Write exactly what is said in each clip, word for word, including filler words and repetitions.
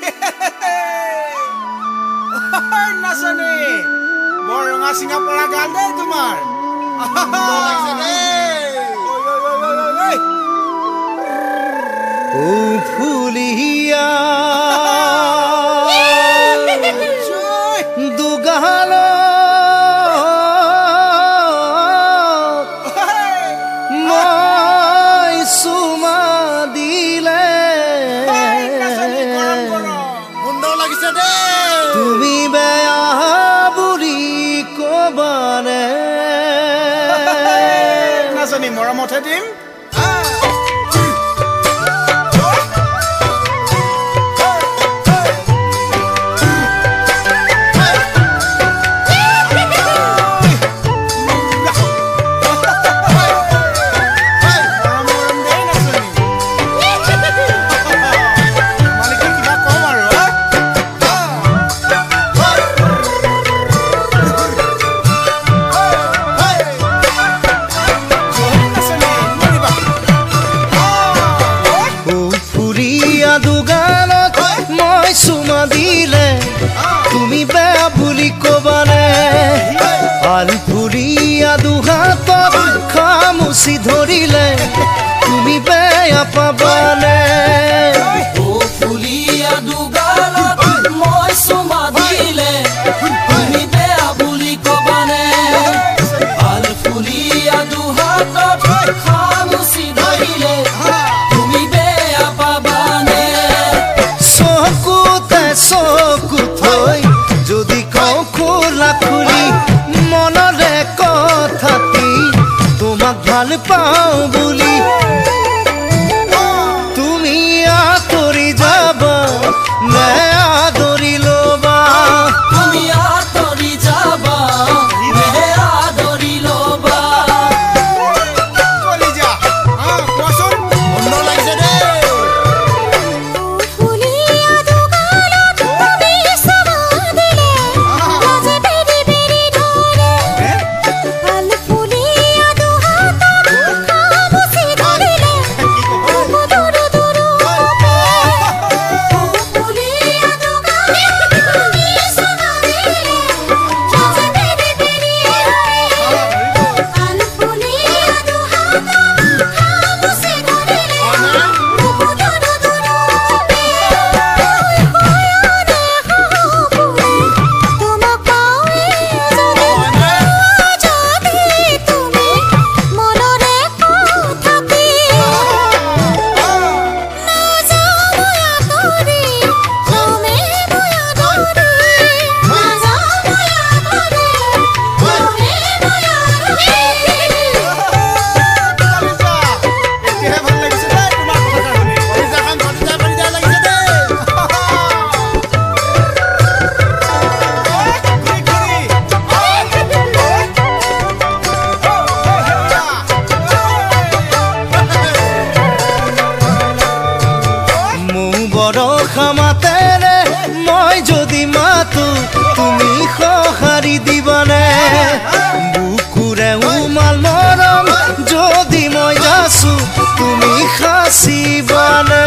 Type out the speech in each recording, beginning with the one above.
নাচনী বৰ ৰঙা চিঙা পৰা গাল দেই তোমাৰ ও ফুলিয়া দুগাল মই চুমা দিলে তুমি বেয়া বুলি কবানে নাচনী মৰমতহে দিম চুমা দিলে তুমি বেয়া বুলি কবানে আলফুৰিয়া দুহাতত খামুচি ধৰিলে তুমি বেয়া পাবানে ফুলিয়া দুগালত মই চুমা দিলে তুমি বেয়া বুলি কবানে আলফুৰিয়া দুহাতত খামুচি ধৰিলে তুমি বেয়া পাবানে চকু থৈ যদি কওঁ খোলা খুলি মনৰে কথাটি তোমাক ভাল পাওঁ বুলি তুমি আঁতৰি যাবা নে আদৰি ল'বা তুমি আঁতৰি যাবা নে আদৰি ল'বা মাতেৰে মই যদি মাতো তুমি সঁহাৰি দিবানে বুকুৰে উমাল মৰম যদি মই যাচো তুমি সাঁচিবানে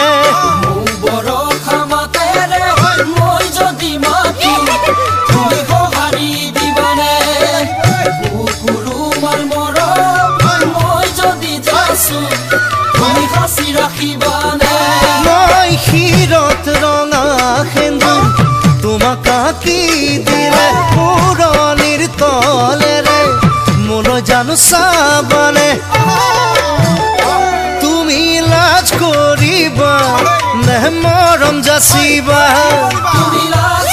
বৰষা মাতেৰে মই যদি মাতো তুমি সঁহাৰি দিবানে বুকুৰ উমাল মৰম মই যদি যাচো তুমি সাঁচি ৰাখিবানে শিৰত ৰঙা সেন্দুৰ তোমাক আঁকি দিলে পুৰণিৰ তলেৰে মোলৈ জানো চাবানে তুমি লাজ কৰিবা নে মৰম যাচিবা তুমি লাজ